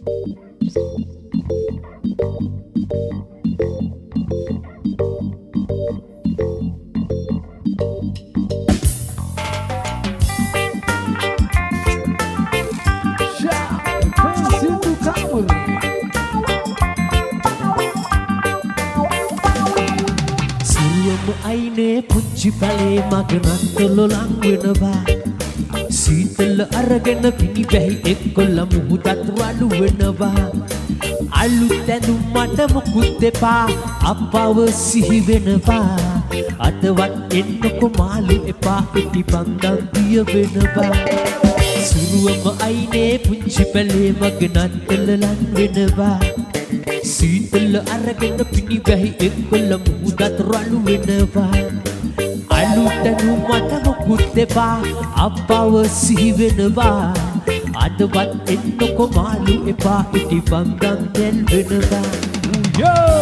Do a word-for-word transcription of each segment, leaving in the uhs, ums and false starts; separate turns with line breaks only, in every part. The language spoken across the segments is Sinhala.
අයිනේ පුංචි පැලේ මගේ නත්තල ලං වෙනවා සීතල අරගෙන පිණි බැහි එක්කොල්ල මුහුදත් රළු වෙනවා අලුත් ඇඳුම් මට මුකුත් එපා අප්පව සිහි වෙනවා අතවත් එන්නකො මාළු එපා ඉටි පන්දම් දිය වෙනවා සුරුවම අයිනේ පුංචි පැලේ මගේ නත්තල ලං වෙනවා සීතල අරගෙන පිණි බැහි එක්කොල්ල මුහුදත් රළු වෙනවා අලුත් ඇඳුම් මට මුකුත් එපා අප්පව සිහි වෙනවා අදවත් එන්නකො මාළු එපා ඉටි පන්දම් තෙල් වෙනවා යෝ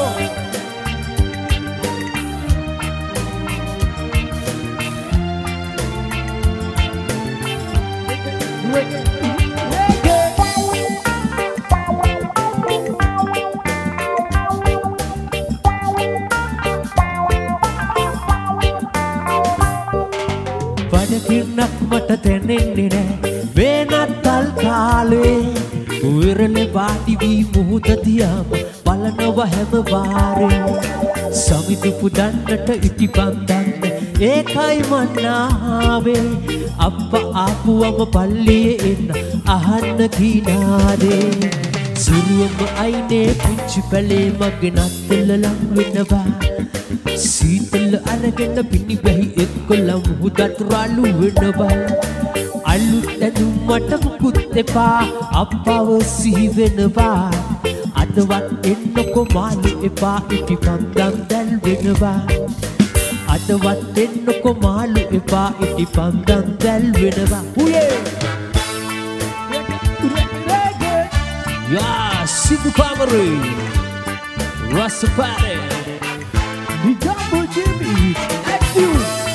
වඩකින්නක් මට තැනෙන්නේ නෑ වේනත්තල් කාලේ උයරලේ වාඩි වී මුහුද දිහාම බලනවා හැම වාරේ සමිතු පුදන්නට ඉටි පන්දන්න ඒකයි මන් ආවේ අප්පා ආපුවම පල්ලියේ එන්න අහන්න කිනාදේ සුරුවම අයිනේ පුංචි පැලේ මගේ නත්තල ලං වෙනවා සීතල අරගෙන පිණි බැහි එක්කොල්ල මුහුදත් රළු වෙනවා අලුත් ඇඳුම් මට මුකුත් එපා අප්පව සිහි වෙනවා අදවත් එන්නකො මාළු එපා ඉටි පන්දම් දැල් වෙනවා අදවත් එන්නකො මාළු එපා ඉටි පන්දම් දැල් වෙනවා උයේ යා සිදු කාමරේ රසපාරේ The Double Jimmy and you.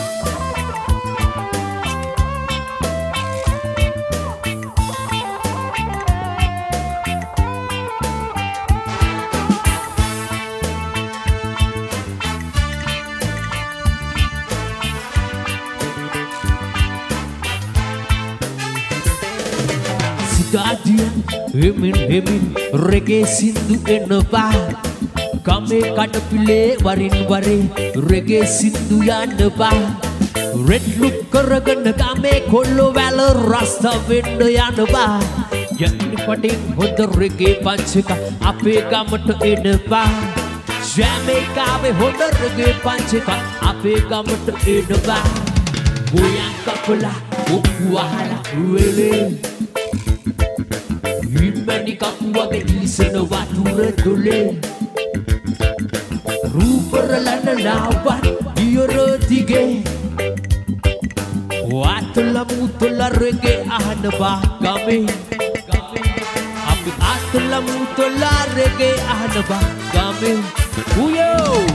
Sidadian, hemin hemin, reggae sindu enova. Kame kadapile warin ware reggae sindu yanaba red look karagana kame kollo wala rasta wenna yanaba yanni patin hod reggae panchika ape gamata enaba Jamaica we hod reggae panchika ape gamata enaba goyan kakola okuwahala wele himmani kakuwage isana watura dole Ruparalana lawan diorotige Watula mutula reggae ahanaba kami Api atula mutula reggae ahanaba kami Uyo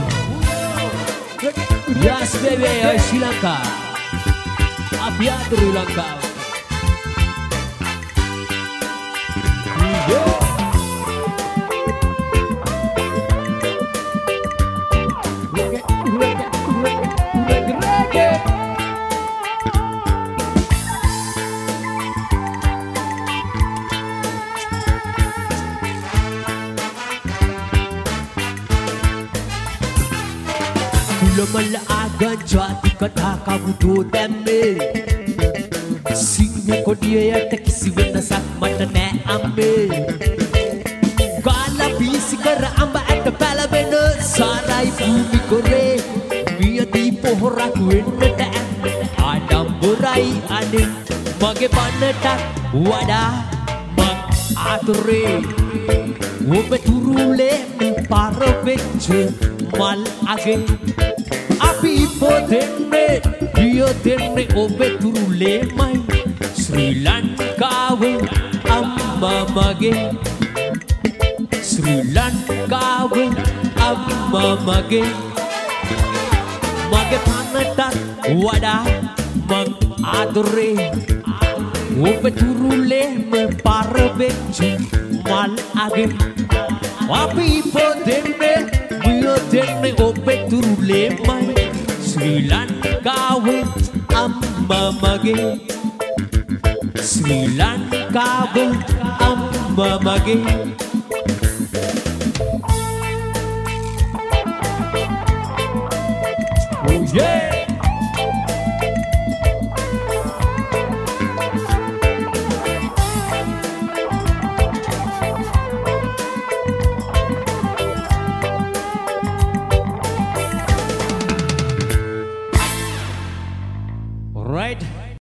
Yes baby ay Sri Lanka Api atru Lanka Uyo Kulamala agan jati kata kabuto demme Singha kodiya yata kisi wenasak mata nae amme Kala bisi kara amba atta palawena sarai bhumi kore Miya deepohorak wennata adamburai ane mage banata wada mag ature obe turule para veccha mal age api podenne diyo denne obe turule mai Sri Lankawe amma mage Sri Lankawe amma mage mage panatat wada mag adore ඔබ තුරුලේම පරවෙච්චි මල් අගේ අපි ඉපදෙන්නේ මියදෙන්නේ ඔබ තුරුලේමයි ශ්‍රී ලංකාවේ අම්මා මගේ ශ්‍රී ලංකාවේ අම්මා මගේ Oh yeah!